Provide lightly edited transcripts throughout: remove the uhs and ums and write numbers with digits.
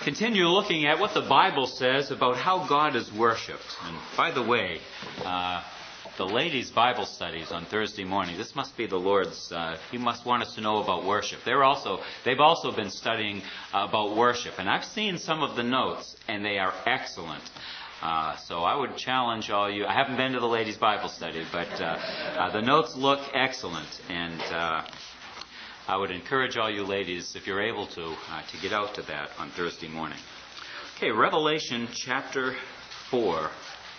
continue looking at what the Bible says about how God is worshipped. And by the way, the ladies' Bible studies on Thursday morning, this must be the Lord's, He must want us to know about worship. They've also been studying about worship. And I've seen some of the notes, and they are excellent. So I would challenge all you, I haven't been to the ladies' Bible study, but the notes look excellent. And I would encourage all you ladies, if you're able to get out to that on Thursday morning. Okay, Revelation chapter 4,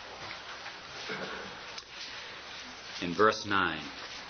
in verse 9.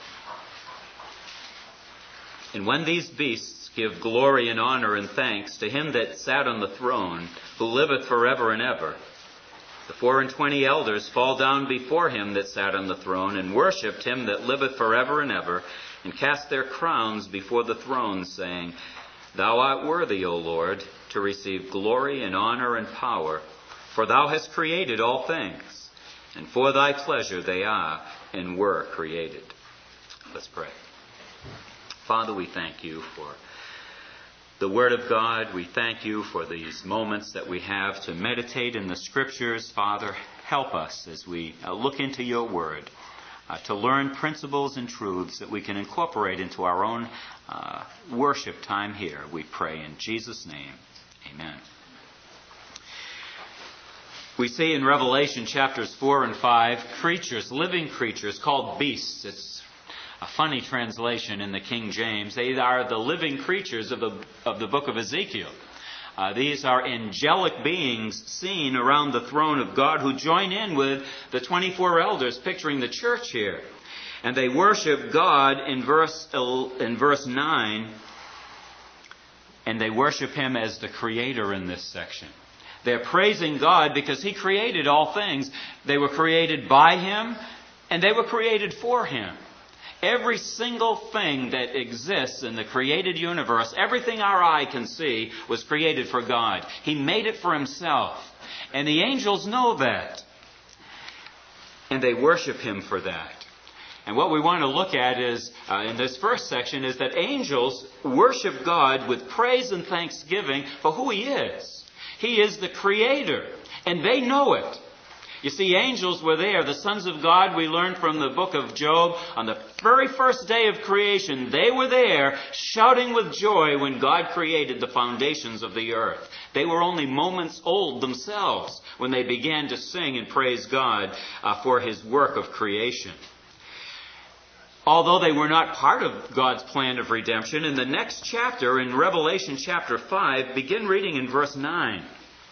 And when these beasts give glory and honor and thanks to him that sat on the throne, who liveth forever and ever, the 24 elders fall down before him that sat on the throne, and worshipped him that liveth forever and ever, and cast their crowns before the throne, saying, Thou art worthy, O Lord, to receive glory and honor and power, for thou hast created all things, and for thy pleasure they are and were created. Let's pray. Father, we thank you for the Word of God. We thank you for these moments that we have to meditate in the Scriptures. Father, help us as we look into your Word. To learn principles and truths that we can incorporate into our own worship time here. We pray in Jesus' name. Amen. We see in Revelation chapters 4 and 5, creatures, living creatures called beasts. It's a funny translation in the King James. They are the living creatures of the book of Ezekiel. These are angelic beings seen around the throne of God who join in with the 24 elders, picturing the church here. And they worship God in verse 9, and they worship him as the creator in this section. They're praising God because he created all things. They were created by him, and they were created for him. Every single thing that exists in the created universe, everything our eye can see, was created for God. He made it for himself. And the angels know that. And they worship him for that. And what we want to look at is, in this first section, is that angels worship God with praise and thanksgiving for who he is. He is the creator. And they know it. You see, angels were there. The sons of God, we learned from the book of Job, on the very first day of creation, they were there shouting with joy when God created the foundations of the earth. They were only moments old themselves when they began to sing and praise God for his work of creation. Although they were not part of God's plan of redemption, in the next chapter, in Revelation chapter 5, begin reading in verse 9.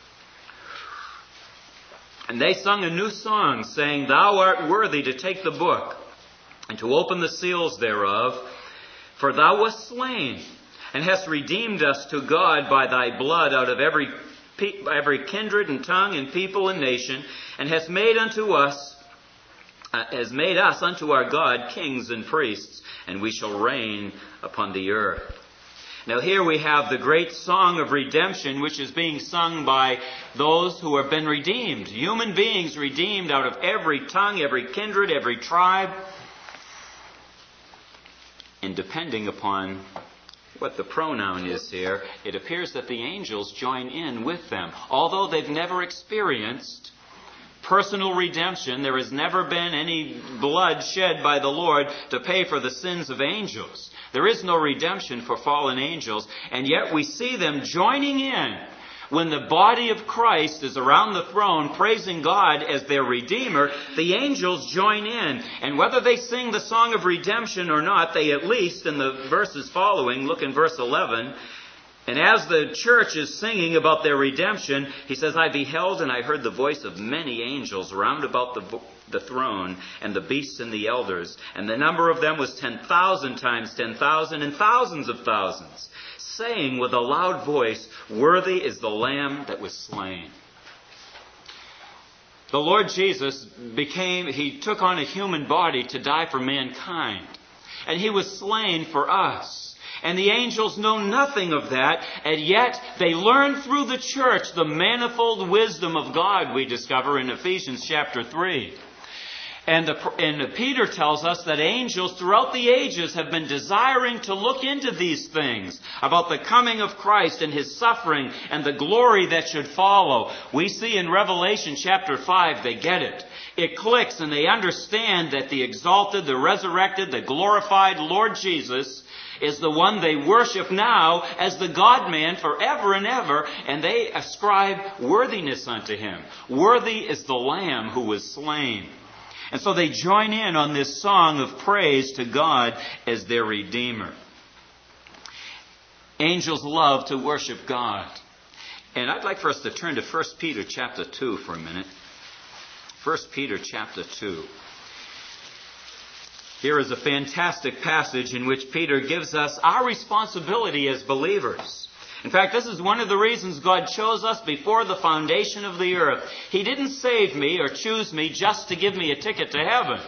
And they sung a new song, saying, Thou art worthy to take the book, and to open the seals thereof, for thou wast slain, and hast redeemed us to God by thy blood out of every kindred and tongue and people and nation, and hast made us unto our God kings and priests, and we shall reign upon the earth. Now here we have the great song of redemption, which is being sung by those who have been redeemed. Human beings redeemed out of every tongue, every kindred, every tribe. And depending upon what the pronoun is here, it appears that the angels join in with them. Although they've never experienced personal redemption, there has never been any blood shed by the Lord to pay for the sins of angels. There is no redemption for fallen angels, and yet we see them joining in when the body of Christ is around the throne praising God as their Redeemer. The angels join in, and whether they sing the song of redemption or not, they at least, in the verses following, look in verse 11, and as the church is singing about their redemption, he says, I beheld and I heard the voice of many angels round about the throne, and the beasts and the elders. And the number of them was 10,000 times 10,000, and thousands of thousands, saying with a loud voice, Worthy is the Lamb that was slain. The Lord Jesus he took on a human body to die for mankind. And he was slain for us. And the angels know nothing of that, and yet they learn through the church the manifold wisdom of God, we discover in Ephesians chapter 3. And Peter tells us that angels throughout the ages have been desiring to look into these things about the coming of Christ and His suffering and the glory that should follow. We see in Revelation chapter 5, they get it. It clicks and they understand that the exalted, the resurrected, the glorified Lord Jesus is the one they worship now as the God-man forever and ever, and they ascribe worthiness unto Him. Worthy is the Lamb who was slain. And so they join in on this song of praise to God as their Redeemer. Angels love to worship God. And I'd like for us to turn to 1 Peter chapter 2 for a minute. 1 Peter chapter 2. Here is a fantastic passage in which Peter gives us our responsibility as believers. In fact, this is one of the reasons God chose us before the foundation of the earth. He didn't save me or choose me just to give me a ticket to heaven.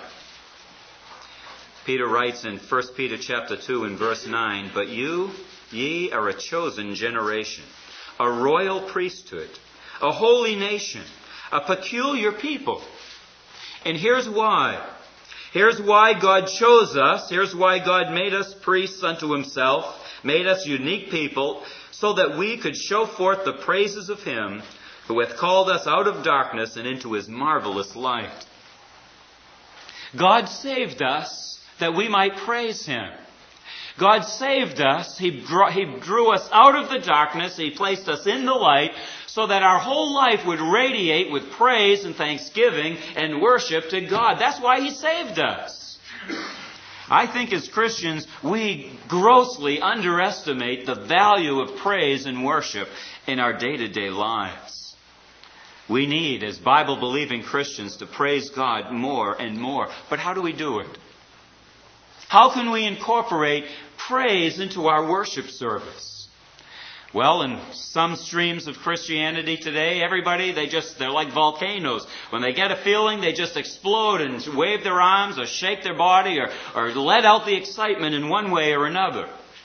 Peter writes in 1 Peter chapter 2 and verse 9, "But you, ye are a chosen generation, a royal priesthood, a holy nation, a peculiar people." And here's why. Here's why God chose us. Here's why God made us priests unto Himself, made us unique people, so that we could show forth the praises of Him who hath called us out of darkness and into His marvelous light. God saved us that we might praise Him. God saved us. He drew us out of the darkness. He placed us in the light so that our whole life would radiate with praise and thanksgiving and worship to God. That's why He saved us. I think as Christians, we grossly underestimate the value of praise and worship in our day-to-day lives. We need, as Bible-believing Christians, to praise God more and more. But how do we do it? How can we incorporate praise into our worship service? Well, in some streams of Christianity today, everybody, they're like volcanoes. When they get a feeling, they just explode and wave their arms or shake their body or let out the excitement in one way or another.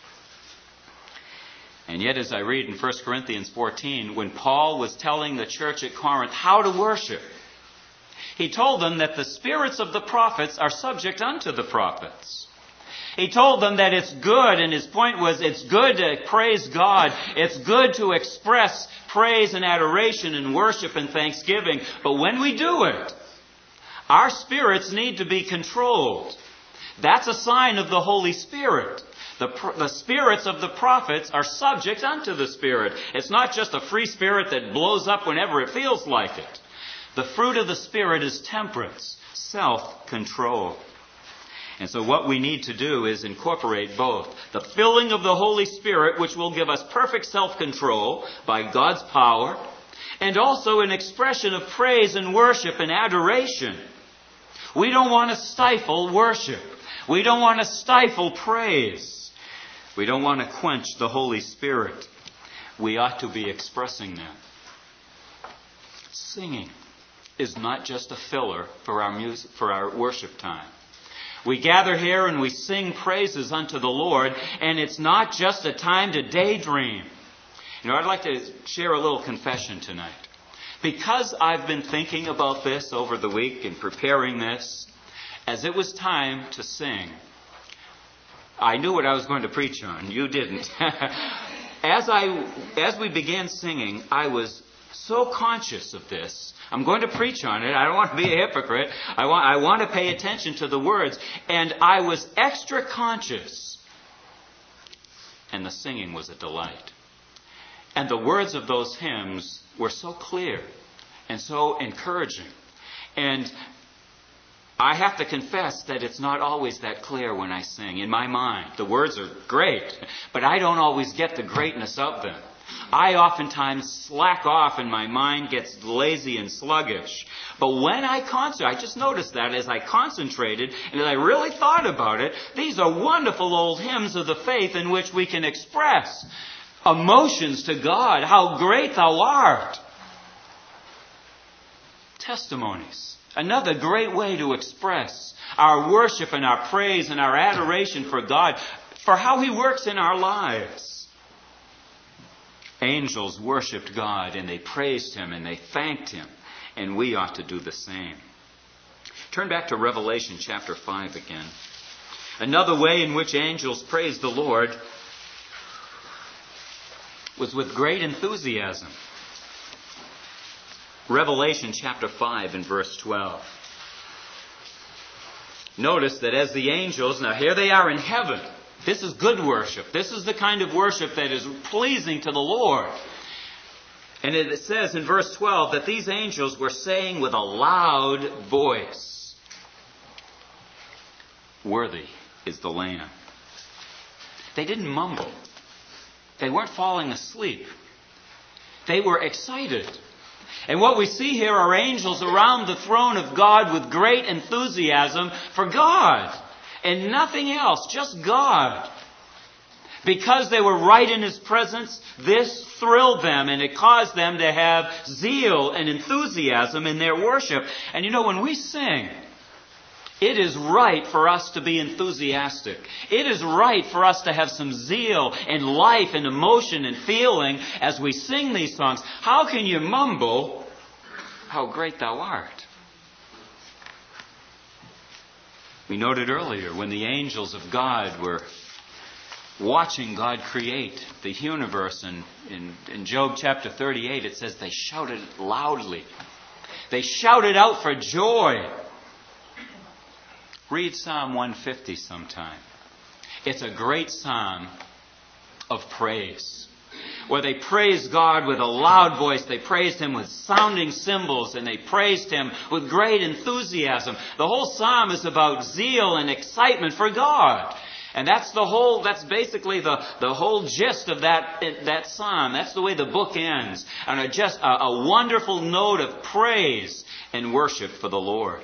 And yet, as I read in 1 Corinthians 14, when Paul was telling the church at Corinth how to worship, he told them that the spirits of the prophets are subject unto the prophets. He told them that it's good, and his point was it's good to praise God. It's good to express praise and adoration and worship and thanksgiving. But when we do it, our spirits need to be controlled. That's a sign of the Holy Spirit. The spirits of the prophets are subject unto the Spirit. It's not just a free spirit that blows up whenever it feels like it. The fruit of the Spirit is temperance, self-control. And so what we need to do is incorporate both the filling of the Holy Spirit, which will give us perfect self-control by God's power, and also an expression of praise and worship and adoration. We don't want to stifle worship. We don't want to stifle praise. We don't want to quench the Holy Spirit. We ought to be expressing that. Singing is not just a filler for our worship time. We gather here and we sing praises unto the Lord, and it's not just a time to daydream. You know, I'd like to share a little confession tonight. Because I've been thinking about this over the week and preparing this, as it was time to sing, I knew what I was going to preach on. You didn't. As we began singing, I was so conscious of this. I'm going to preach on it. I don't want to be a hypocrite. I want to pay attention to the words. And I was extra conscious. And the singing was a delight. And the words of those hymns were so clear and so encouraging. And I have to confess that it's not always that clear when I sing. In my mind, the words are great, but I don't always get the greatness of them. I oftentimes slack off and my mind gets lazy and sluggish. But when I concentrate, I just noticed that as I concentrated and as I really thought about it, these are wonderful old hymns of the faith in which we can express emotions to God. How great thou art. Testimonies. Another great way to express our worship and our praise and our adoration for God, for how He works in our lives. Angels worshipped God and they praised Him and they thanked Him, and we ought to do the same. Turn back to Revelation chapter 5 again. Another way in which angels praised the Lord was with great enthusiasm. Revelation chapter 5 and verse 12. Notice that as the angels, now here they are in heaven. This is good worship. This is the kind of worship that is pleasing to the Lord. And it says in verse 12 that these angels were saying with a loud voice, "Worthy is the Lamb." They didn't mumble. They weren't falling asleep. They were excited. And what we see here are angels around the throne of God with great enthusiasm for God and nothing else, just God. Because they were right in His presence, this thrilled them and it caused them to have zeal and enthusiasm in their worship. And you know, when we sing, it is right for us to be enthusiastic. It is right for us to have some zeal and life and emotion and feeling as we sing these songs. How can you mumble, "How great thou art"? We noted earlier when the angels of God were watching God create the universe, and in Job chapter 38 it says they shouted loudly. They shouted out for joy. Read Psalm 150 sometime. It's a great psalm of praise, where they praise God with a loud voice. They praised Him with sounding cymbals, and they praised Him with great enthusiasm. The whole psalm is about zeal and excitement for God. And that's basically the whole gist of that psalm. That's the way the book ends. And just a wonderful note of praise and worship for the Lord.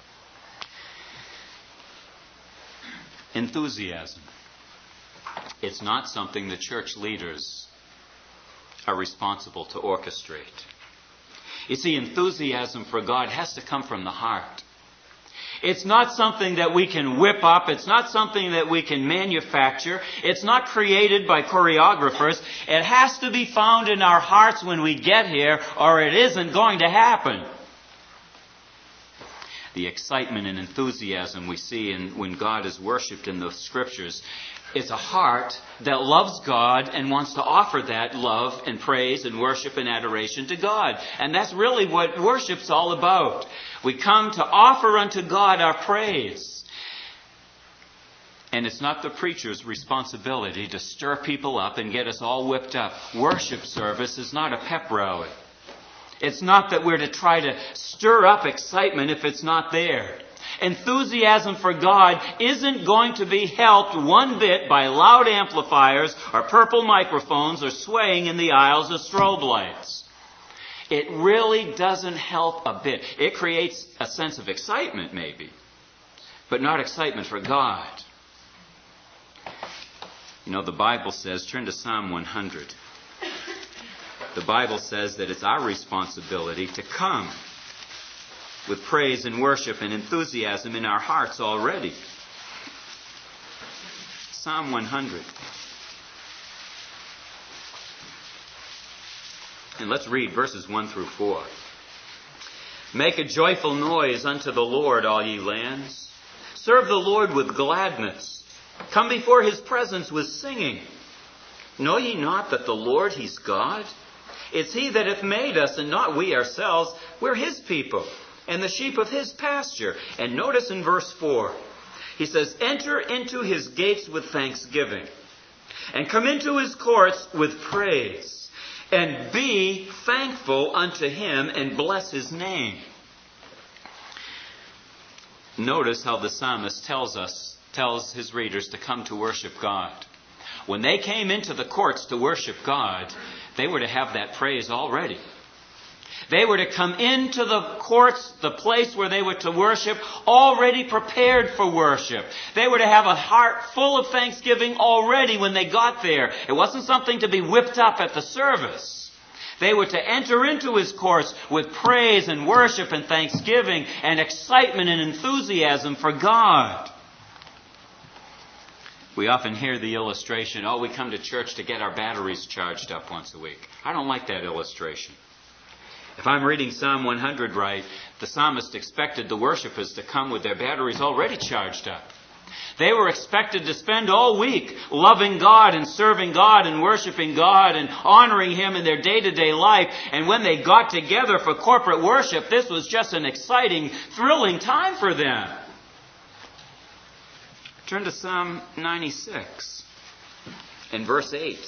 Enthusiasm. It's not something the church leaders are responsible to orchestrate. You see, enthusiasm for God has to come from the heart. It's not something that we can whip up. It's not something that we can manufacture. It's not created by choreographers. It has to be found in our hearts when we get here, or it isn't going to happen. The excitement and enthusiasm we see when God is worshipped in the Scriptures, it's a heart that loves God and wants to offer that love and praise and worship and adoration to God. And that's really what worship's all about. We come to offer unto God our praise. And it's not the preacher's responsibility to stir people up and get us all whipped up. Worship service is not a pep rally. It's not that we're to try to stir up excitement if it's not there. Enthusiasm for God isn't going to be helped one bit by loud amplifiers or purple microphones or swaying in the aisles of strobe lights. It really doesn't help a bit. It creates a sense of excitement maybe, but not excitement for God. You know, the Bible says, turn to Psalm 100. The Bible says that it's our responsibility to come with praise and worship and enthusiasm in our hearts already. Psalm 100. And let's read verses 1 through 4. Make a joyful noise unto the Lord, all ye lands. Serve the Lord with gladness. Come before His presence with singing. Know ye not that the Lord, He's God? It's He that hath made us, and not we ourselves. We're His people, and the sheep of His pasture. And notice in verse 4, he says, enter into His gates with thanksgiving, and come into His courts with praise, and be thankful unto Him, and bless His name. Notice how the psalmist tells his readers to come to worship God. When they came into the courts to worship God, they were to have that praise already. They were to come into the courts, the place where they were to worship, already prepared for worship. They were to have a heart full of thanksgiving already when they got there. It wasn't something to be whipped up at the service. They were to enter into His courts with praise and worship and thanksgiving and excitement and enthusiasm for God. We often hear the illustration, we come to church to get our batteries charged up once a week. I don't like that illustration. If I'm reading Psalm 100 right, the psalmist expected the worshipers to come with their batteries already charged up. They were expected to spend all week loving God and serving God and worshiping God and honoring Him in their day-to-day life. And when they got together for corporate worship, this was just an exciting, thrilling time for them. Turn to Psalm 96 and verse 8.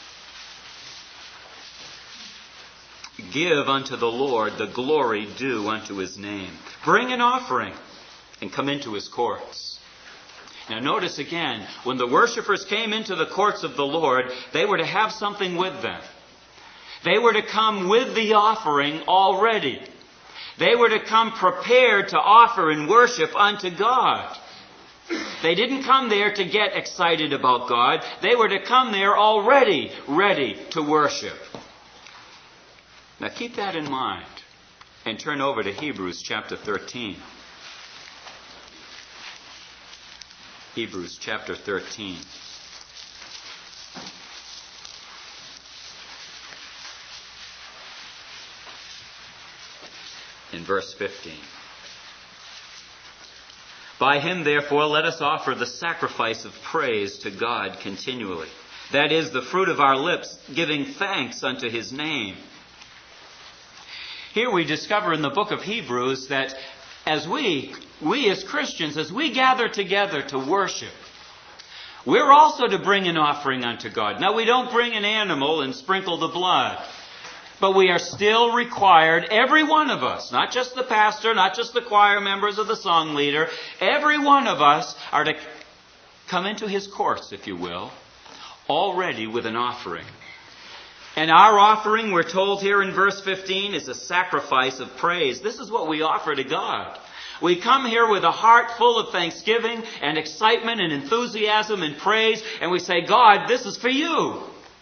Give unto the Lord the glory due unto His name. Bring an offering and come into His courts. Now notice again, when the worshipers came into the courts of the Lord, they were to have something with them. They were to come with the offering already. They were to come prepared to offer and worship unto God. They didn't come there to get excited about God. They were to come there already ready to worship. Now keep that in mind and turn over to Hebrews chapter 13. Hebrews chapter 13. In verse 15. By Him, therefore, let us offer the sacrifice of praise to God continually. That is, the fruit of our lips, giving thanks unto His name. Here we discover in the book of Hebrews that as we as Christians, as we gather together to worship, we're also to bring an offering unto God. Now, we don't bring an animal and sprinkle the blood. But we are still required, every one of us, not just the pastor, not just the choir members or the song leader, every one of us are to come into His courts, if you will, already with an offering. And our offering, we're told here in verse 15, is a sacrifice of praise. This is what we offer to God. We come here with a heart full of thanksgiving and excitement and enthusiasm and praise, and we say, God, this is for you.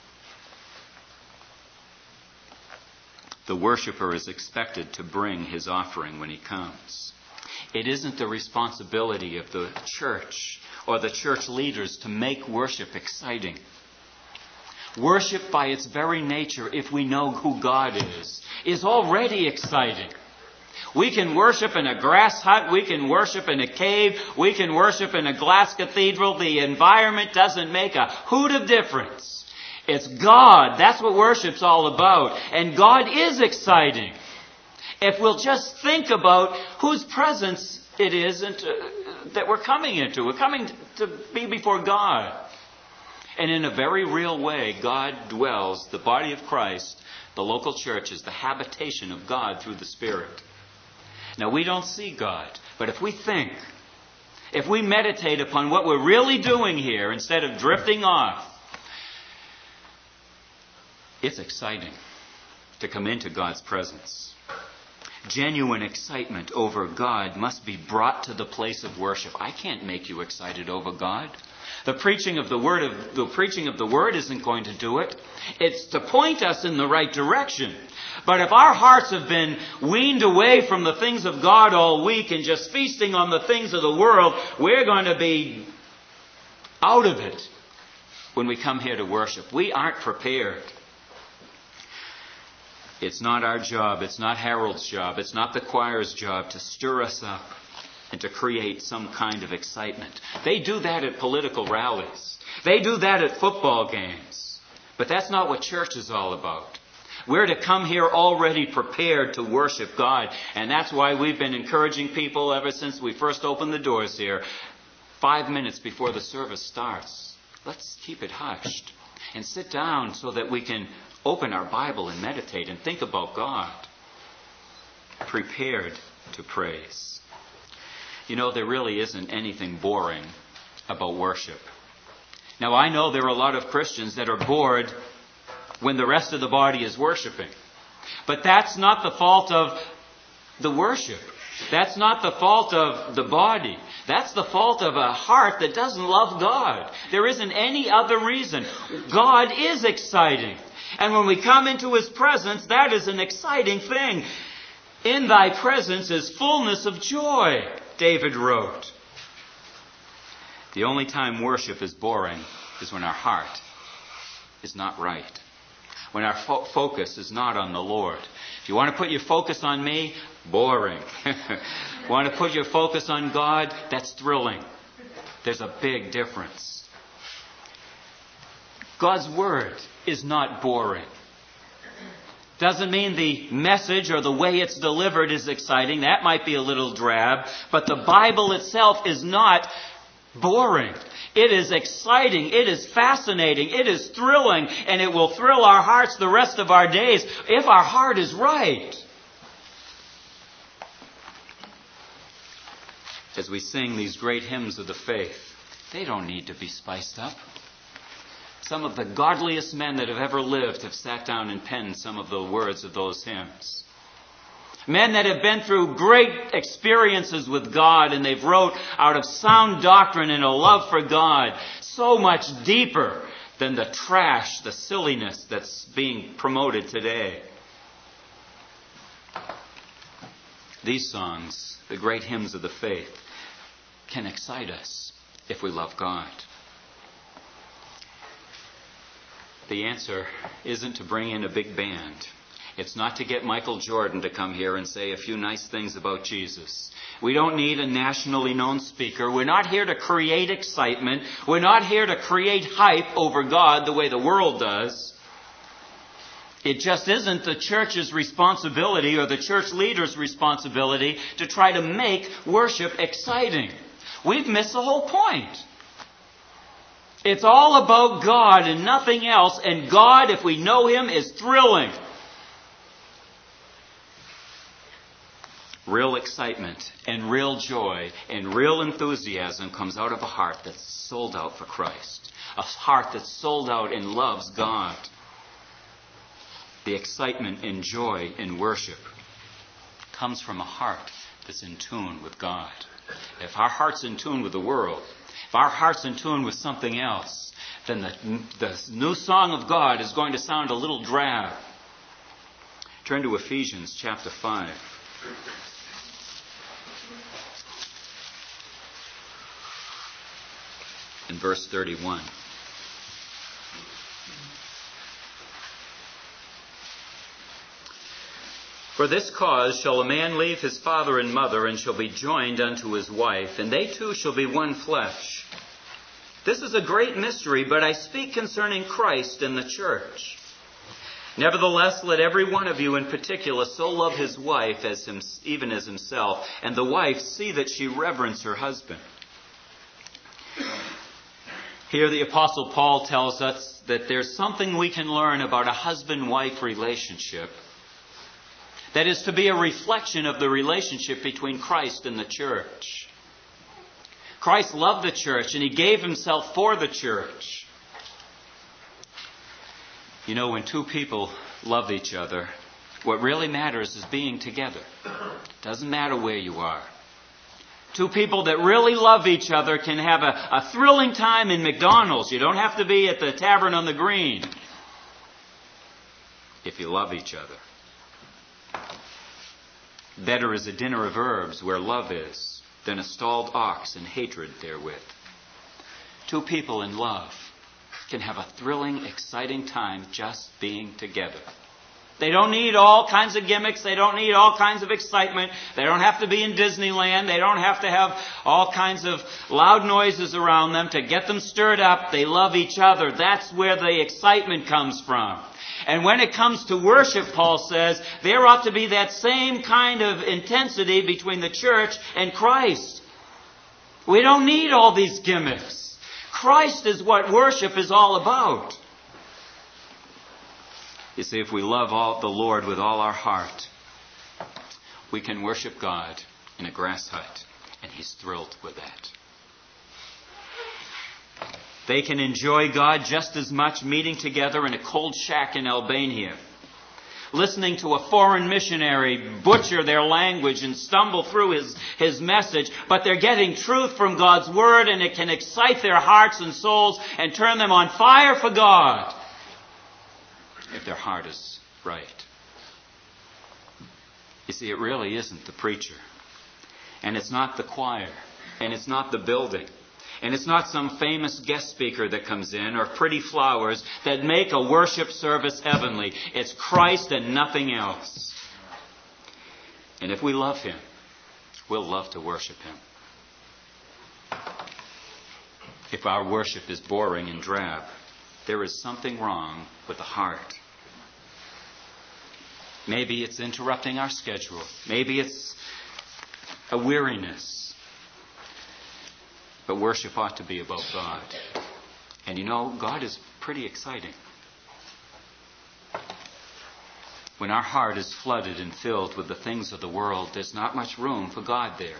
The worshiper is expected to bring his offering when he comes. It isn't the responsibility of the church or the church leaders to make worship exciting. Worship by its very nature, if we know who God is already exciting. We can worship in a grass hut. We can worship in a cave. We can worship in a glass cathedral. The environment doesn't make a hoot of difference. It's God. That's what worship's all about. And God is exciting. If we'll just think about whose presence it is that we're coming into. We're coming to be before God. And in a very real way, God dwells, the body of Christ, the local church, is the habitation of God through the Spirit. Now, we don't see God, but if we think, if we meditate upon what we're really doing here instead of drifting off, it's exciting to come into God's presence. Genuine excitement over God must be brought to the place of worship. I can't make you excited over God. The preaching of the word isn't going to do it. It's to point us in the right direction. But if our hearts have been weaned away from the things of God all week and just feasting on the things of the world, we're going to be out of it when we come here to worship. We aren't prepared. It's not our job. It's not Harold's job. It's not the choir's job to stir us up and to create some kind of excitement. They do that at political rallies. They do that at football games. But that's not what church is all about. We're to come here already prepared to worship God. And that's why we've been encouraging people ever since we first opened the doors here. 5 minutes before the service starts, let's keep it hushed and sit down so that we can open our Bible and meditate and think about God. Prepared to praise. You know, there really isn't anything boring about worship. Now, I know there are a lot of Christians that are bored when the rest of the body is worshiping. But that's not the fault of the worship. That's not the fault of the body. That's the fault of a heart that doesn't love God. There isn't any other reason. God is exciting. And when we come into His presence, that is an exciting thing. In Thy presence is fullness of joy, David wrote. The only time worship is boring is when our heart is not right. when our focus is not on the Lord. If you want to put your focus on me, boring. Want to put your focus on God, that's thrilling. There's a big difference. God's Word is not boring. Doesn't mean the message or the way it's delivered is exciting. That might be a little drab. But the Bible itself is not boring. It is exciting. It is fascinating. It is thrilling. And it will thrill our hearts the rest of our days if our heart is right. As we sing these great hymns of the faith, they don't need to be spiced up. Some of the godliest men that have ever lived have sat down and penned some of the words of those hymns. Men that have been through great experiences with God, and they've wrote out of sound doctrine and a love for God, so much deeper than the trash, the silliness that's being promoted today. These songs, the great hymns of the faith, can excite us if we love God. The answer isn't to bring in a big band. It's not to get Michael Jordan to come here and say a few nice things about Jesus. We don't need a nationally known speaker. We're not here to create excitement. We're not here to create hype over God the way the world does. It just isn't the church's responsibility or the church leader's responsibility to try to make worship exciting. We've missed the whole point. It's all about God and nothing else. And God, if we know Him, is thrilling. Real excitement and real joy and real enthusiasm comes out of a heart that's sold out for Christ. A heart that's sold out and loves God. The excitement and joy in worship comes from a heart that's in tune with God. If our heart's in tune with the world, if our heart's in tune with something else, then the new song of God is going to sound a little drab. Turn to Ephesians chapter 5. In verse 31. For this cause shall a man leave his father and mother, and shall be joined unto his wife, and they two shall be one flesh. This is a great mystery, but I speak concerning Christ and the church. Nevertheless, let every one of you in particular so love his wife even as himself, and the wife see that she reverence her husband. Here the Apostle Paul tells us that there's something we can learn about a husband-wife relationship that is to be a reflection of the relationship between Christ and the church. Christ loved the church and He gave Himself for the church. You know, when two people love each other, what really matters is being together. It doesn't matter where you are. Two people that really love each other can have a thrilling time in McDonald's. You don't have to be at the Tavern on the Green if you love each other. Better is a dinner of herbs where love is than a stalled ox and hatred therewith. Two people in love can have a thrilling, exciting time just being together. They don't need all kinds of gimmicks. They don't need all kinds of excitement. They don't have to be in Disneyland. They don't have to have all kinds of loud noises around them to get them stirred up. They love each other. That's where the excitement comes from. And when it comes to worship, Paul says, there ought to be that same kind of intensity between the church and Christ. We don't need all these gimmicks. Christ is what worship is all about. You see, if we love the Lord with all our heart, we can worship God in a grass hut, and He's thrilled with that. They can enjoy God just as much meeting together in a cold shack in Albania, listening to a foreign missionary butcher their language and stumble through his message, but they're getting truth from God's Word, and it can excite their hearts and souls and turn them on fire for God if their heart is right. You see, it really isn't the preacher, and it's not the choir, and it's not the building. And it's not some famous guest speaker that comes in or pretty flowers that make a worship service heavenly. It's Christ and nothing else. And if we love Him, we'll love to worship Him. If our worship is boring and drab, there is something wrong with the heart. Maybe it's interrupting our schedule. Maybe it's a weariness. But worship ought to be about God. And you know, God is pretty exciting. When our heart is flooded and filled with the things of the world, there's not much room for God there.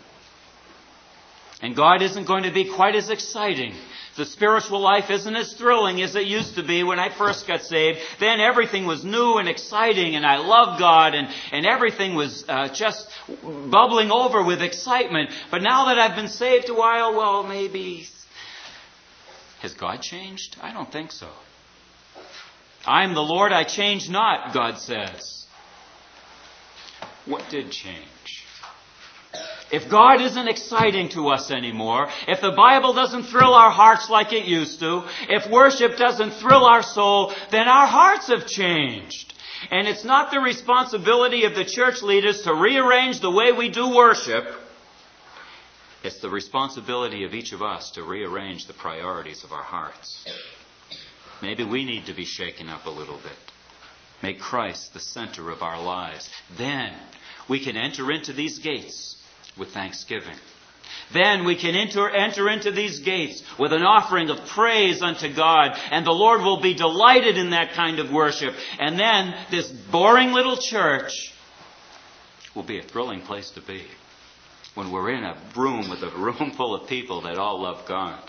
And God isn't going to be quite as exciting. The spiritual life isn't as thrilling as it used to be when I first got saved. Then everything was new and exciting, and I loved God, and everything was just bubbling over with excitement. But now that I've been saved a while, well, maybe... Has God changed? I don't think so. I am the Lord, I change not, God says. What did change? If God isn't exciting to us anymore, if the Bible doesn't thrill our hearts like it used to, if worship doesn't thrill our soul, then our hearts have changed. And it's not the responsibility of the church leaders to rearrange the way we do worship. It's the responsibility of each of us to rearrange the priorities of our hearts. Maybe we need to be shaken up a little bit. Make Christ the center of our lives. Then we can enter into these gates with thanksgiving. Then we can enter into these gates with an offering of praise unto God, and the Lord will be delighted in that kind of worship. And then this boring little church will be a thrilling place to be when we're in a room with a room full of people that all love God.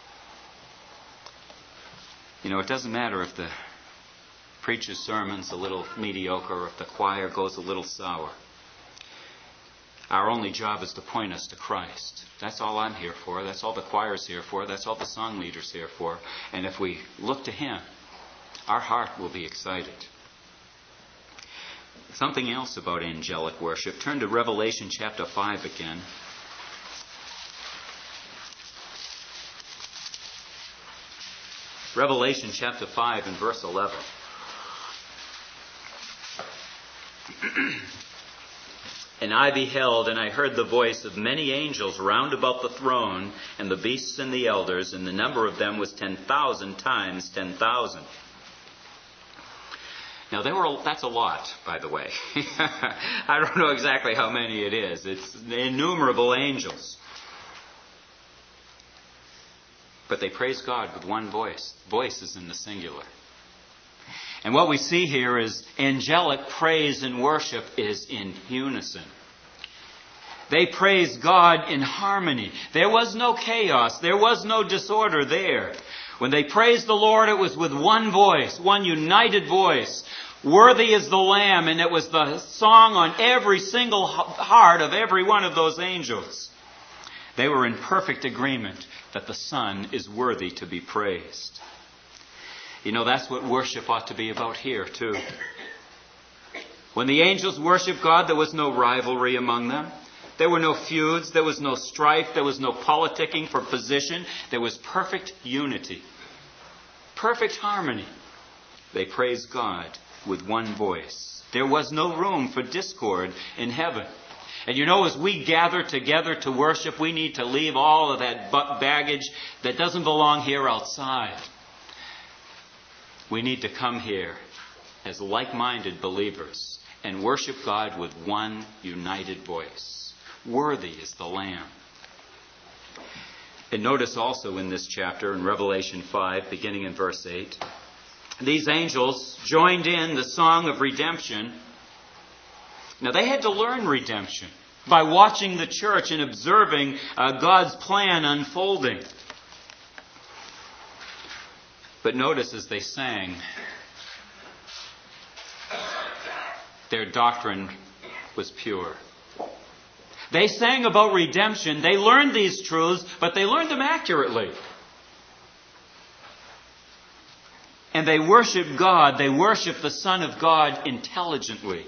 You know, it doesn't matter if the preacher's sermon's a little mediocre or if the choir goes a little sour. Our only job is to point us to Christ. That's all I'm here for. That's all the choir's here for. That's all the song leader's here for. And if we look to Him, our heart will be excited. Something else about angelic worship. Turn to Revelation chapter 5 again. Revelation chapter 5 and verse 11. And I beheld, and I heard the voice of many angels round about the throne, and the beasts and the elders, and the number of them was 10,000 times 10,000. Now, that's a lot, by the way. I don't know exactly how many it is. It's innumerable angels. But they praise God with one voice. Voice is in the singular. And what we see here is angelic praise and worship is in unison. They praise God in harmony. There was no chaos. There was no disorder there. When they praised the Lord, it was with one voice, one united voice. Worthy is the Lamb, and it was the song on every single heart of every one of those angels. They were in perfect agreement that the Son is worthy to be praised. You know, that's what worship ought to be about here, too. When the angels worshiped God, there was no rivalry among them. There were no feuds. There was no strife. There was no politicking for position. There was perfect unity. Perfect harmony. They praised God with one voice. There was no room for discord in heaven. And you know, as we gather together to worship, we need to leave all of that baggage that doesn't belong here outside. We need to come here as like-minded believers and worship God with one united voice. Worthy is the Lamb. And notice also in this chapter, in Revelation 5, beginning in verse 8, these angels joined in the song of redemption. Now, they had to learn redemption by watching the church and observing God's plan unfolding. But notice as they sang, their doctrine was pure. They sang about redemption. They learned these truths, but they learned them accurately. And they worshiped God. They worshiped the Son of God intelligently.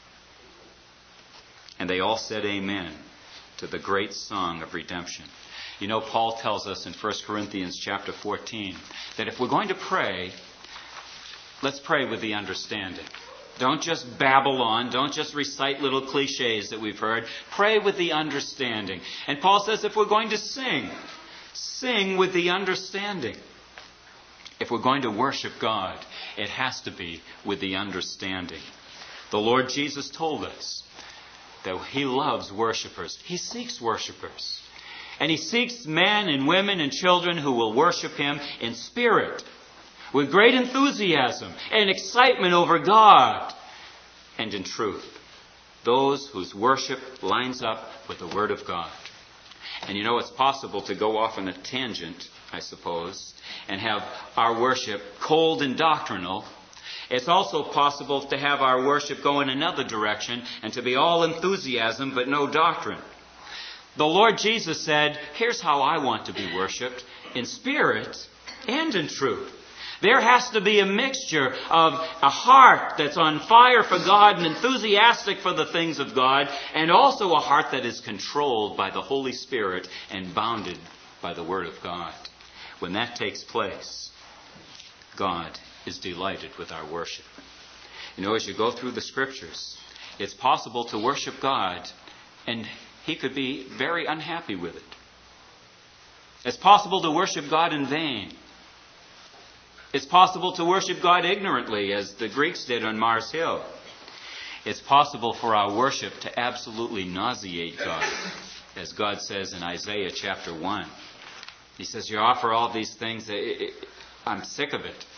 And they all said amen to the great song of redemption. You know, Paul tells us in 1 Corinthians chapter 14 that if we're going to pray, let's pray with the understanding. Don't just babble on. Don't just recite little cliches that we've heard. Pray with the understanding. And Paul says if we're going to sing, sing with the understanding. If we're going to worship God, it has to be with the understanding. The Lord Jesus told us that He loves worshipers. He seeks worshipers. And He seeks men and women and children who will worship Him in spirit, with great enthusiasm and excitement over God, and in truth. Those whose worship lines up with the Word of God. And you know, it's possible to go off on a tangent, I suppose, and have our worship cold and doctrinal. It's also possible to have our worship go in another direction and to be all enthusiasm but no doctrine. The Lord Jesus said, here's how I want to be worshipped, in spirit and in truth. There has to be a mixture of a heart that's on fire for God and enthusiastic for the things of God, and also a heart that is controlled by the Holy Spirit and bounded by the Word of God. When that takes place, God is delighted with our worship. You know, as you go through the Scriptures, it's possible to worship God and He could be very unhappy with it. It's possible to worship God in vain. It's possible to worship God ignorantly, as the Greeks did on Mars Hill. It's possible for our worship to absolutely nauseate God, as God says in Isaiah chapter 1. He says, you offer all these things, I'm sick of it.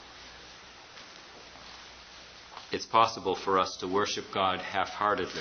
It's possible for us to worship God half-heartedly.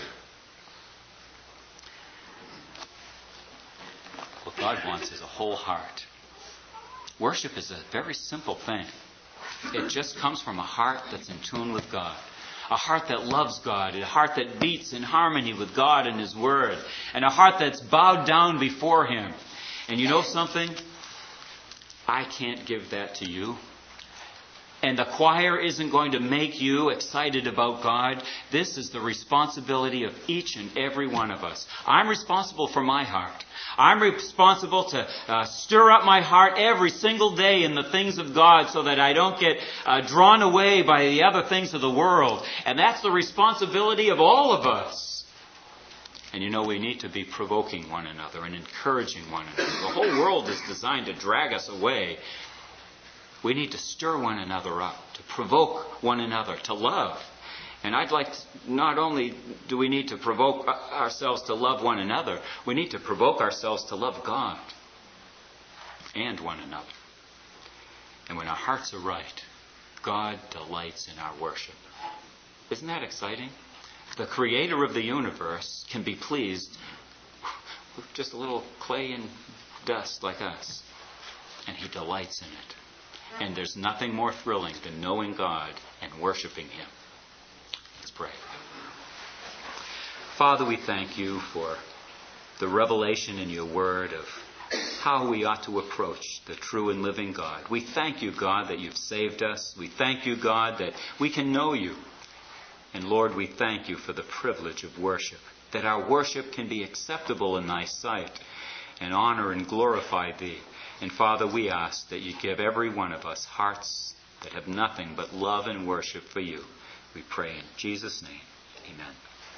What God wants is a whole heart. Worship is a very simple thing. It just comes from a heart that's in tune with God. A heart that loves God. A heart that beats in harmony with God and His Word. And a heart that's bowed down before Him. And you know something? I can't give that to you. And the choir isn't going to make you excited about God. This is the responsibility of each and every one of us. I'm responsible for my heart. I'm responsible to stir up my heart every single day in the things of God so that I don't get drawn away by the other things of the world. And that's the responsibility of all of us. And you know, we need to be provoking one another and encouraging one another. The whole world is designed to drag us away. We need to stir one another up, to provoke one another, to love. And I'd like to, not only do we need to provoke ourselves to love one another, we need to provoke ourselves to love God and one another. And when our hearts are right, God delights in our worship. Isn't that exciting? The Creator of the universe can be pleased with just a little clay and dust like us. And He delights in it. And there's nothing more thrilling than knowing God and worshiping Him. Let's pray. Father, we thank You for the revelation in Your Word of how we ought to approach the true and living God. We thank You, God, that You've saved us. We thank You, God, that we can know You. And Lord, we thank You for the privilege of worship, that our worship can be acceptable in Thy sight and honor and glorify Thee. And Father, we ask that You give every one of us hearts that have nothing but love and worship for You. We pray in Jesus' name. Amen.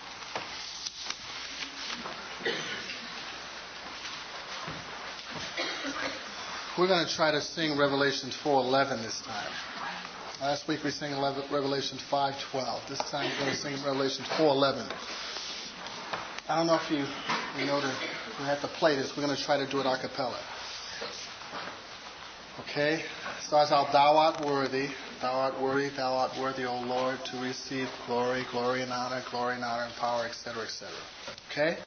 We're going to try to sing Revelation 4:11 this time. Last week we sang Revelation 5:12. This time we're going to sing Revelation 4:11. I don't know if you know that we have to play this. We're going to try to do it a cappella. Okay? So as thou art worthy, thou art worthy, O Lord, to receive glory and honor, and power, etc., etc. Okay?